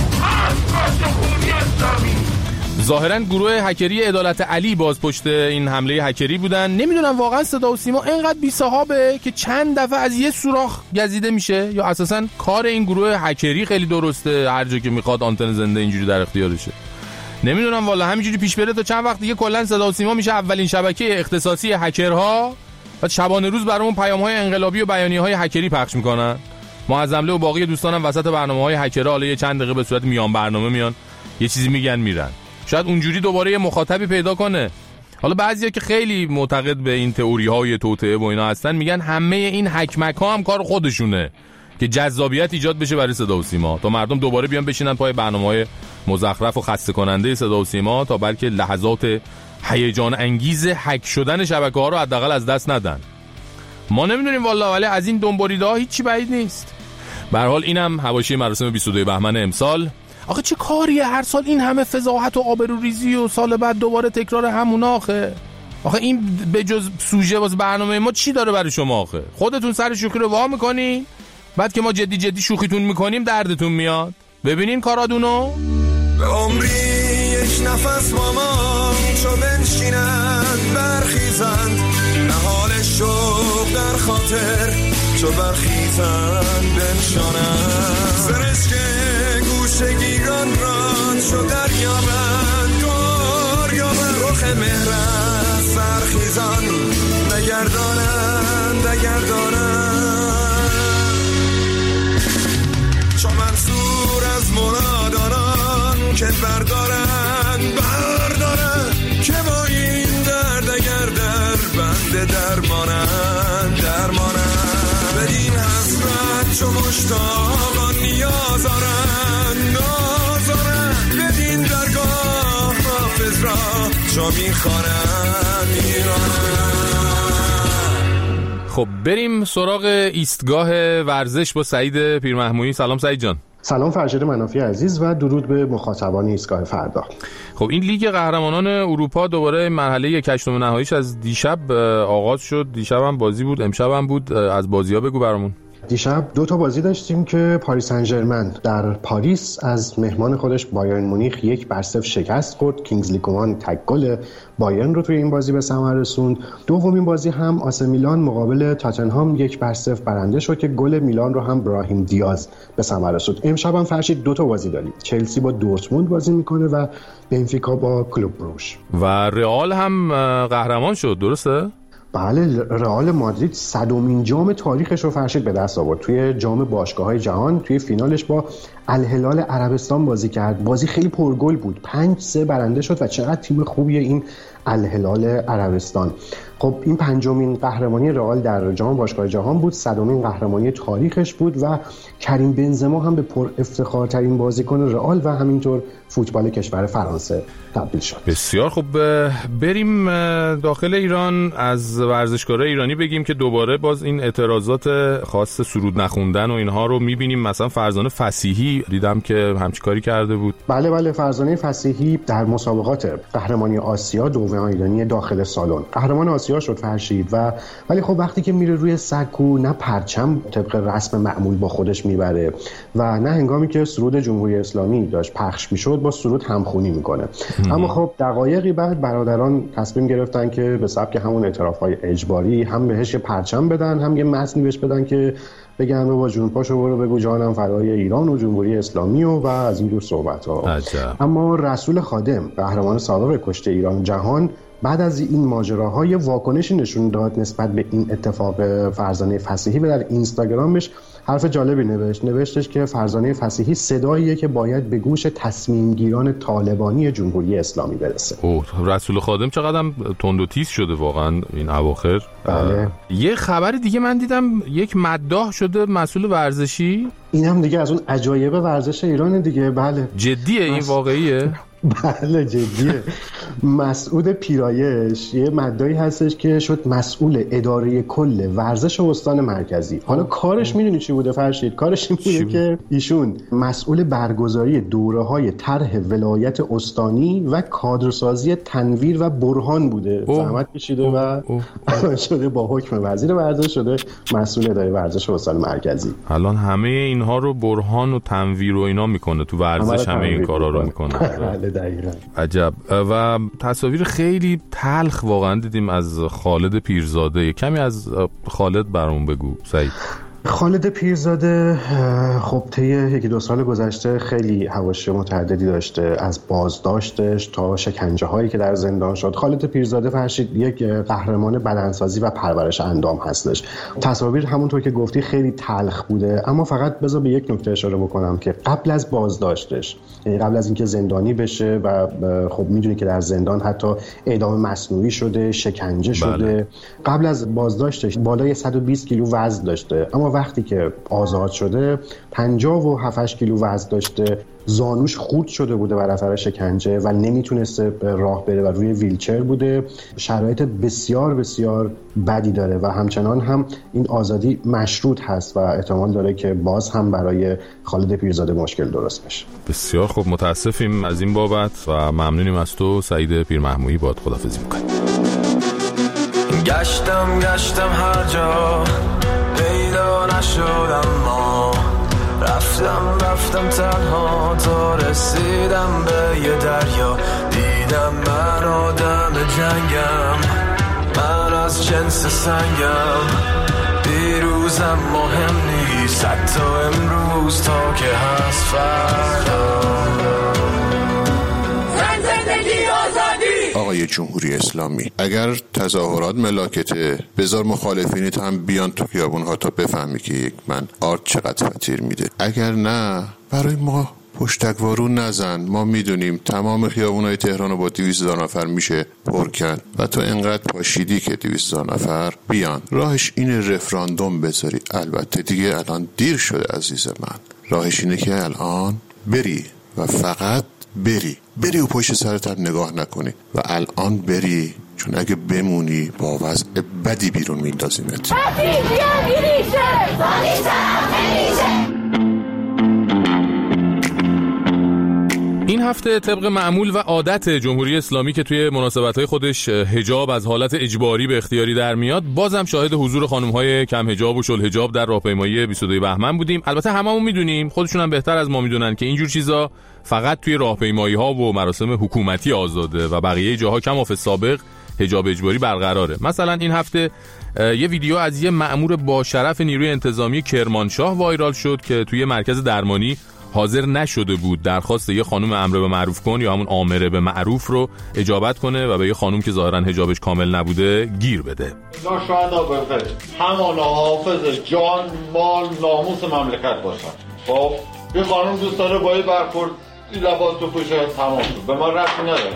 مرد بر جمهوری اسلامی. ظاهراً گروه هکری عدالت علی باز پشت این حمله هکری بودن. نمیدونم واقعا صدا و سیما اینقدر بی صاحبه که چند دفعه از یه سوراخ گزیده میشه یا اساساً کار این گروه هکری خیلی درسته، هر جا که میخواد آنتن زنده اینجوری در اختیارشه. نمیدونم والا همینجوری پیش بره تا چند وقت دیگه کلا صدا و سیما میشه اولین شبکه اختصاصی هکرها و شبانه روز برامون پیام‌های انقلابی و بیانیه‌های هکری پخش میکنن. معظمله و باقی دوستانم وسط برنامه‌های هکرها حالا یه چند دقیقه به صورت میان برنامه میان یه چیزی میگن میرن. شاید اونجوری دوباره یه مخاطبی پیدا کنه. حالا بعضیا که خیلی معتقد به این تئوری‌های توطئه و اینا هستن میگن همه این حکمک‌ها هم کار خودشونه که جذابیت ایجاد بشه برای صدا و سیما تا مردم دوباره بیان بشینن پای برنامه‌های مزخرف و خسته کننده صدا و سیما تا بلکه لحظات هیجان انگیز هک شدن شبکه‌ها رو حداقل از دست ندن. ما نمیدونیم والله، ولی از این دنبالیده‌ها هیچی بعید نیست. به هر حال اینم حواشی مراسم بیست و دو بهمن امسال. آخه چه کاریه هر سال این همه فضاحت و آبروریزی و سال بعد دوباره تکرار همون آخه. آخه این به جز سوژه واسه برنامه ما چی داره برای شما آخه؟ خودتون سر شوخی رو وا میکنین، بعد که ما جدی جدی شوخیتون میکنیم دردتون میاد. ببینین کارادونو. به عمری یک نفس ماما چو بنشینند برخیزند، نهال شوق در خاطر چو برخیزند بنشانند، سرشک گوشه گیران را چو دریابند دریابند، رخ مهرت سرخیزان نگردانند نگردانند مشتاقان نیازارن نازارن بدین درگاه حافظ را چو میخوانن ایرانن. خب بریم سراغ ایستگاه ورزش با سعید پیرمحمودی. سلام سعید جان. سلام فرشید منافی عزیز و درود به مخاطبان ایستگاه فردا. خب این لیگ قهرمانان اروپا دوباره مرحله یک هشتم نهاییش از دیشب آغاز شد. دیشب هم بازی بود، امشب هم بود. از بازی‌ها بگو برامون. دیشب دو تا بازی داشتیم که پاریس سن ژرمن در پاریس از مهمان خودش بایرن مونیخ یک بر صفر شکست خورد. کینگزلی کومان تک گل بایرن رو توی این بازی به ثمر رسوند. دومین بازی هم آسه میلان مقابل تاتنهام یک بر صفر برنده شد که گل میلان رو هم براهیم دیاز به ثمر رسوند. امشب هم فرشید دو تا بازی داریم. چلسی با دورتموند بازی میکنه و بنفیکا با کلوب بروژ. و رئال هم قهرمان شد، درسته؟ بله، رئال مادرید صدمین جام تاریخش رو فرشید به دست آورد. توی جام باشگاه‌های جهان توی فینالش با الهلال عربستان بازی کرد. بازی خیلی پرگل بود، پنج سه برنده شد و چقدر تیم خوبیه این الهلال عربستان. خب این پنجمین قهرمانی رئال در جام باشگاه جهان بود، صدمین قهرمانی تاریخش بود و کریم بنزما هم به پر افتخارترین بازیکن رئال و همینطور فوتبال کشور فرانسه تبدیل شد. بسیار خب، بریم داخل ایران از ورزشکارای ایرانی بگیم که دوباره باز این اعتراضات خاص سرود نخوندن و اینها رو می‌بینیم. مثلا فرزانه فصیحی دیدم که همچین کاری کرده بود. بله بله، فرزانه فصیحی در مسابقات قهرمانی آسیا دوم ایرانی داخل سالن قهرمان آسیا شد فرشید. و ولی خب وقتی که میره روی سکو نه پرچم طبق رسم معمول با خودش میبره و نه هنگامی که سرود جمهوری اسلامی داشت پخش میشد با سرود همخونی میکنه. اما خب دقایقی بعد برادران تصمیم گرفتن که به سبک همون اعتراف‌های اجباری هم بهش پرچم بدن، هم یه متنی بهش بدن که بگن بابا جون پاشو برو بگو جانم فدای ایران و جمهوری اسلامی و, و از این جور صحبت‌ها. اما رسول خادم قهرمان سابق کشتی ایران جهان بعد از این ماجراهای واکنشی نشون داد نسبت به این اتفاق فرزانه فصیحی و در اینستاگرامش حرف جالبی نوشت. نوشتش که فرزانه فصیحی صداییه که باید به گوش تصمیم گیران طالبانی جمهوری اسلامی برسه. اوه، رسول خادم چقدر تند و تیز شده واقعا این اواخر. بله. یه خبر دیگه من دیدم، یک مداح شده مسئول ورزشی. این هم دیگه از اون عجایب ورزش ایران دیگه. بله جدیه این؟ واقعیه؟ بله جدیه. مسعود پیرایش یه مدعی هستش که شد مسئول اداره کل ورزش استان مرکزی. حالا کارش میدونی چی بوده فرشید؟ کارش این بوده که ایشون مسئول برگزاری دوره‌های طرح ولایت استانی و کادرسازی تنویر و برهان بوده. زحمت کشیده و شده با حکم وزیر ورزش شده مسئول اداره ورزش استان مرکزی. الان همه اینها رو برهان و تنویر و اینا میکنه تو ورزش، همه این کارا رو میکنه. دقیقاً. عجب. و تصاویر خیلی تلخ واقعا دیدیم از خالد پیرزاده. کمی از خالد برامون بگو سعید. خالد پیرزاده خب طی یکی دو سال گذشته خیلی حواشی متعددی داشته، از بازداشتش تا شکنجه هایی که در زندان شد. خالد پیرزاده فرشید یک قهرمان بدنسازی و پرورش اندام هستش. تصاویر همونطور که گفتی خیلی تلخ بوده، اما فقط بذار به یک نکته اشاره بکنم که قبل از بازداشتش، یعنی قبل از اینکه زندانی بشه و خب میدونی که در زندان حتی اعدام مصنوعی شده، شکنجه شده. بله. قبل از بازداشتش بالای صد و بیست کیلو وزن داشته، اما وقتی که آزاد شده پنجاه و هفت کیلو وزن داشته. زانوش خورد شده بوده بر اثر شکنجه و نمیتونسته راه بره و روی ویلچر بوده. شرایط بسیار بسیار بدی داره و همچنان هم این آزادی مشروط هست و احتمال داره که باز هم برای خالد پیرزاده مشکل درست بشه. بسیار خوب، متاسفیم از این بابت و ممنونیم از تو سعید پیرمحمودی. باهات خداحافظی می‌کنیم. گشتم گشتم هر جا پیدا نشدم، ما رفتم رفتم تنها تا رسیدم به یه دریا. دیدم من آدم جنگم، من از جنس سنگم، دیروزم مهم نیست حتی امروز تا که هست فردا. آقای جمهوری اسلامی، اگر تظاهرات ملاکته بذار مخالفینت هم بیان تو خیابون ها تا بفهمی که یک من آرت چقدر فطیر میده. اگر نه برای ما پشتکوارو نزن، ما میدونیم تمام خیابونای تهران رو با دویست هزار نفر میشه پر کرد و تو انقدر پاشیدی که دویست هزار نفر بیان. راهش اینه رفراندوم بذاری. البته دیگه الان دیر شده عزیز من. راهش اینه که الان بری و فقط بری بری و پشت سرت هم نگاه نکنی و الان بری، چون اگه بمونی با وضع بدی بیرون میندازیمت. این هفته طبق معمول و عادت جمهوری اسلامی که توی مناسبت‌های خودش حجاب از حالت اجباری به اختیاری در میاد، بازم شاهد حضور خانم‌های کم حجاب و شل حجاب در راهپیمایی بیست و دو بهمن بودیم. البته هممون میدونیم، خودشون هم بهتر از ما میدونن که اینجور چیزا فقط توی راهپیمایی‌ها و مراسم حکومتی آزاده و بقیه جاها کما فی السابق حجاب اجباری برقراره. مثلا این هفته یه ویدیو از یه مأمور با شرف نیروی انتظامی کرمانشاه وایرال شد که توی مرکز درمانی حاضر نشده بود درخواست یه خانم امر به معروف کن یا همون آمره به معروف رو اجابت کنه و به یه خانم که ظاهرا حجابش کامل نبوده گیر بده. ناشاهدا بفرد همانا حافظ جان مال ناموس مملکت باشن. خب یه خانم دوست داره با یه برخورد این لباس رو پوشه، تمام شد، به ما ربطی نداره.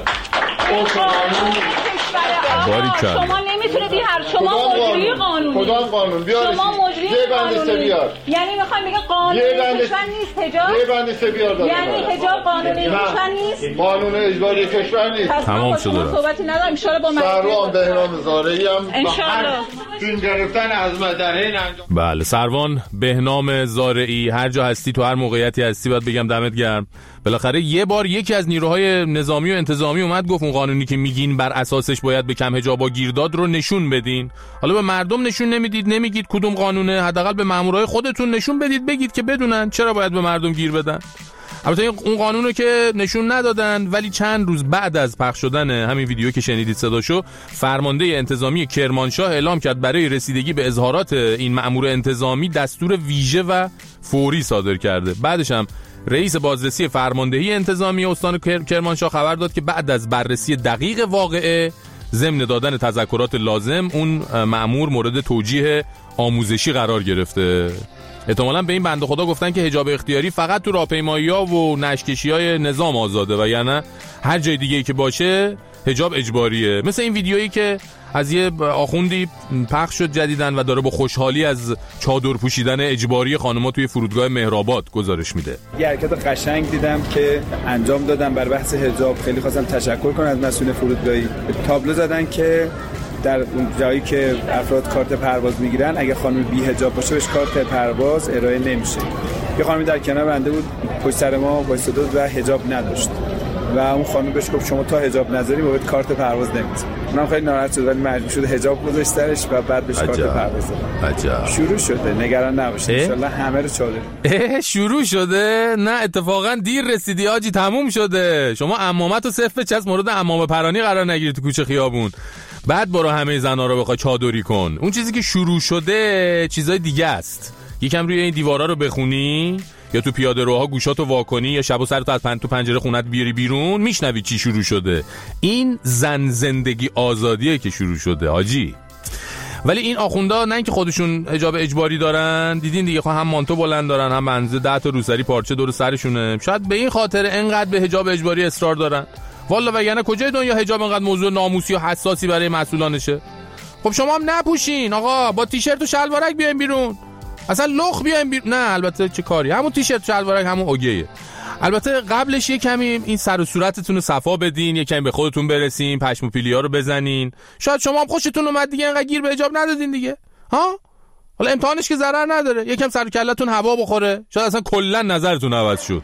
شما نمیتونید این هر شما مجری قانونی. کدام قانون؟ بیار شما مجری قانونی. یعنی میخوایم بگه قانون کشور نیست حجاب؟ یه بندسته بیار. یعنی حجاب قانونی کشور نیست؟ قانون اجباری کشور نیست. تمام شده. ما صحبتی نداریم. ان شاء الله با سروان بهنام زارعی هم ان شاء الله فیلم گرفتن از مدرین انجام. بله، سروان بهنام زارعی، هر جا هستی تو هر موقعیتی هستی باید بگم دمت گرم. بالاخره یه بار یکی از نیروهای نظامی و انتظامی اومد گفت اون قانونی که میگین بر اساسش باید به کم حجابا گیرداد رو نشون بدین. حالا به مردم نشون نمیدید، نمیگید کدوم قانونه، حداقل به مامورای خودتون نشون بدید، بگید که بدونن چرا باید به مردم گیر بدن. البته اون قانونو که نشون ندادن، ولی چند روز بعد از پخش شدن همین ویدیو که شنیدید صداشو، فرمانده انتظامی کرمانشاه اعلام کرد برای رسیدگی به اظهارات این مأمور انتظامی دستور ویژه و فوری صادر کرده. بعدش هم رئیس بازرسی فرماندهی انتظامی استان کرمانشاه خبر داد که بعد از بررسی دقیق واقعه ضمن دادن تذکرات لازم، اون مأمور مورد توجیه آموزشی قرار گرفته. احتمالاً به این بنده خدا گفتن که حجاب اختیاری فقط تو راهپیمایی‌ها و نشکشی‌های نظام آزاده و یعنی هر جای دیگه‌ای که باشه حجاب اجباریه. مثل این ویدیویی که از یه آخوندی پخش شد جدیدن و داره با خوشحالی از چادر پوشیدن اجباری خانم‌ها توی فرودگاه مهرآباد گزارش میده. یه حرکت قشنگ دیدم که انجام دادن بر بحث حجاب. خیلی خواستم تشکر کنم از مسئول فرودگاهی. تابلو زدن که در اون جایی که افراد کارت پرواز میگیرن اگه خانم بی حجاب باشه بهش کارت پرواز ارائه نمیشه. یه خانمی در کنار بنده بود پشت سر ما وایساده بود و حجاب نداشت و اون خانم بهش گفت شما تا حجاب نذاری بهت کارت پرواز نمیدیم. اونم خیلی ناراحت شد ولی مجبور شد حجاب گذاشت سرش و بعد بهش کارت پرواز داد. عجب. شروع شده، نگران نباشید ان شاءالله همه رو چاله. شروع شده؟ نه اتفاقا دیر رسیدی آجی، تموم شده. شما عمامت و صرف چس مورد عمامه پرانی قرار نگیری تو کوچه خیابون، بعد برو همه زنا رو بخوای چادری کن. اون چیزی که شروع شده چیزای دیگه است. یکم روی این دیوارا رو بخونی یا تو پیاده روها گوشاتو واکنی یا شب و سرتو از پن تو پنجره خونت بیاری بیرون، میشنوی چی شروع شده. این زن زندگی آزادیه که شروع شده حاجی. ولی این آخوندا نه اینکه خودشون حجاب اجباری دارن، دیدین دیگه، هم مانتو بلند دارن هم منزه ده تا روسری پارچه دور سرشونه. شاید به این خاطر انقدر به حجاب اجباری اصرار دارن. والا وگرنه کجای دنیا حجاب انقدر موضوع ناموسی و حساسی برای مسئولانشه؟ خب شما هم نپوشین آقا، با تیشرت و شلوارک بیاین بیرون، اصلا لخ بیاین بیرون. نه البته چه کاری، همون تیشرت و شلوارک همون اوگیه. البته قبلش یه کمی این سر و صورتتون رو صفا بدین، یه کمی به خودتون برسین، پشم و پیلیا رو بزنین. شاید شما هم خوشتون اومد دیگه، انقدر گیر به حجاب ندادین دیگه. ها حالا امتحانش که ضرر نداره، یکم سر و کلتون هوا بخوره، شاید اصلا کلا نظرتون عوض شد.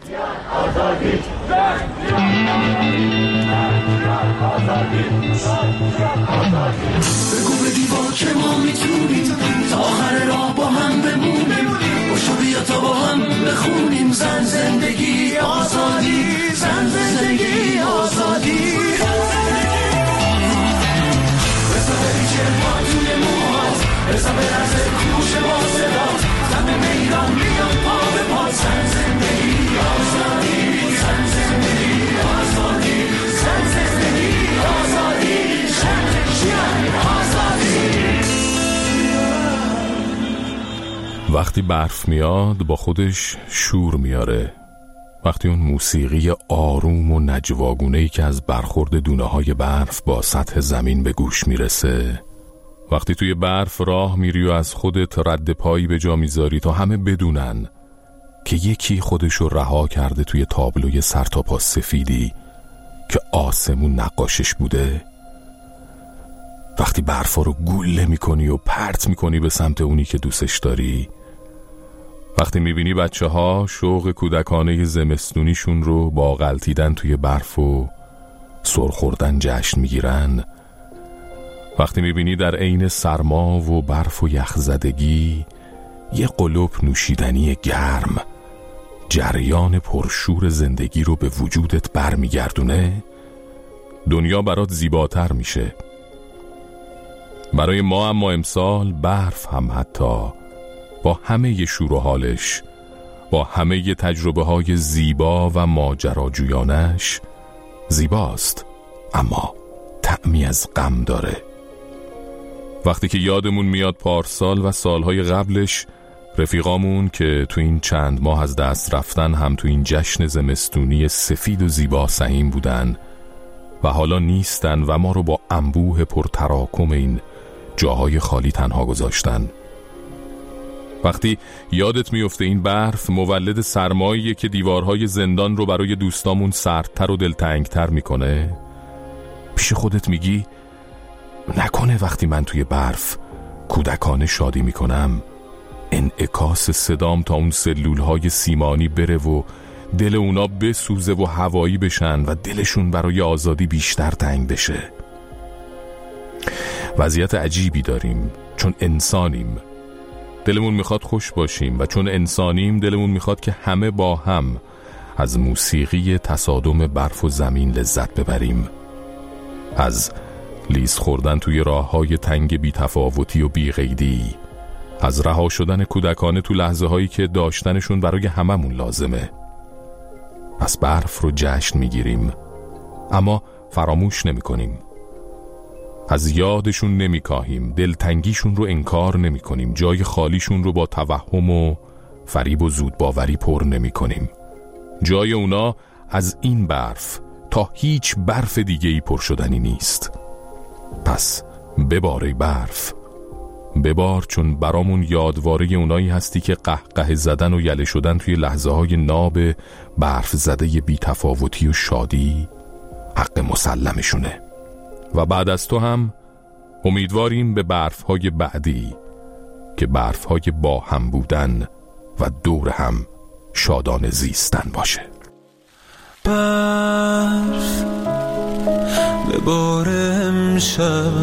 بگو به دیوار که ما میتونیم تا آخر راه با هم بمونیم، باشو بیا تا با هم بخونیم زن زندگی آزادی، زن زندگی آزادی. بزا بری چرما توی موهات، بزا برزه کوش با صدا، زن میران میان پا به پا، زن زندگی آزادی، زن زندگی آزادی، زن زندگی آزادی، زن آزادی. وقتی برف میاد با خودش شور میاره. وقتی اون موسیقی آروم و نجواگونه‌ای که از برخورد دونه‌های برف با سطح زمین به گوش میرسه، وقتی توی برف راه میری و از خودت رد پایی به جا میذاری تا همه بدونن که یکی خودشو رها کرده توی تابلوی سرتاپا سفیدی که آسمون نقاشش بوده، وقتی برفا رو گوله میکنی و پرت میکنی به سمت اونی که دوستش داری، وقتی میبینی بچه ها شوق کودکانه زمستونیشون رو با غلطیدن توی برف و سرخوردن جشن میگیرن، وقتی میبینی در عین سرما و برف و یخزدگی یه قلوب نوشیدنی گرم جریان پرشور زندگی رو به وجودت برمیگردونه، دنیا برات زیباتر میشه. برای ما اما امسال برف هم حتی با همه ی شور و حالش، با همه ی تجربه های زیبا و ماجراجویانش زیباست، اما طعمی از غم داره. وقتی که یادمون میاد پارسال و سالهای قبلش رفیقامون که تو این چند ماه از دست رفتن هم تو این جشن زمستونی سفید و زیبا سهیم بودن و حالا نیستن و ما رو با انبوه پرتراکم این جاهای خالی تنها گذاشتن. وقتی یادت میفته این برف مولد سرماییه که دیوارهای زندان رو برای دوستامون سردتر و دلتنگتر میکنه، پیش خودت میگی نکنه وقتی من توی برف کودکانه شادی میکنم انعکاس صدام تا اون سلولهای سیمانی بره و دل اونا بسوزه و هوایی بشن و دلشون برای آزادی بیشتر تنگ بشه. وضعیت عجیبی داریم چون انسانیم، دلمون میخواد خوش باشیم و چون انسانیم دلمون میخواد که همه با هم از موسیقی تصادم برف و زمین لذت ببریم، از لیز خوردن توی راههای تنگ بی تفاوتی و بی قیدی، از رها شدن کودکانه تو لحظه هایی که داشتنشون برای هممون لازمه. پس برف رو جشن میگیریم اما فراموش نمی کنیم، از یادشون نمی کاهیم، دلتنگیشون رو انکار نمی کنیم، جای خالیشون رو با توهم و فریب و زودباوری پر نمی کنیم. جای اونا از این برف تا هیچ برف دیگه‌ای پر شدنی نیست. پس بباره برف، ببار، چون برامون یادواره اونایی هستی که قهقه زدن و یله شدن توی لحظه های ناب برف زده بی تفاوتی و شادی حق مسلمشونه. و بعد از تو هم امیدواریم به برف های بعدی که برف های با هم بودن و دور هم شادان زیستن باشه. برف بباره امشب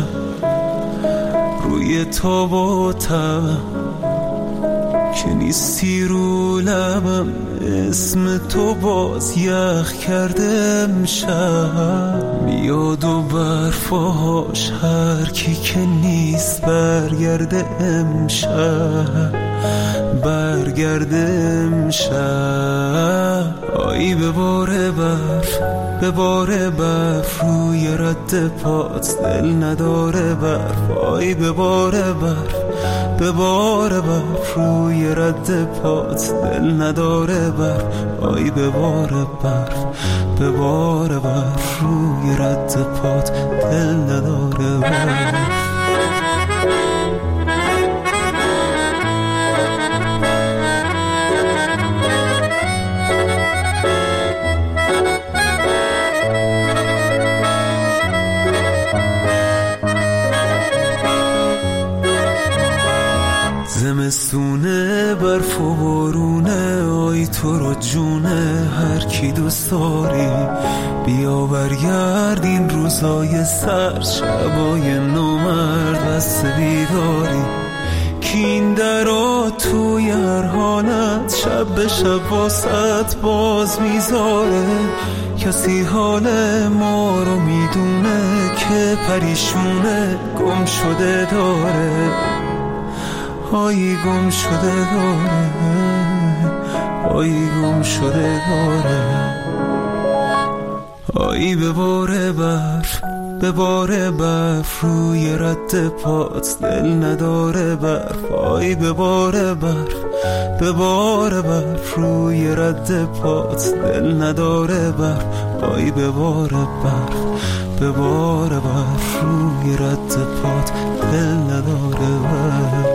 روی تاب و تبم که نیستی رو لبم، اسم تو باز یخ کرده امشب، میاد و برفاش هر کی که نیست برگرده امشب، برگرده امشب. آی بباره برف، بباره برف روی رد پات، دل نداره برف. آی بباره برف، بباره برف روی رد پات، دل نداره برف. آی بباره برف، بباره برف روی رد پات، دل نداره برف. زمستونه برف و بارونه، آی تو رو جونه هر کی دوست داری، بیا برگرد این روزای سر، شبای نومرد بست بیداری، کین درا توی هر حالت شب به شب واسط باز میذاره. کسی حال ما رو میدونه که پریشونه گم شده داره، آی گم شده داره، آی گم شده داره. آی بباره برف، بباره برف روی رد پات، دل نداره برف. آی بباره برف، به بار برف روی رد پات، دل نداره برف آی به بار برف، به بار برف روی رد پات، دل نداره برف.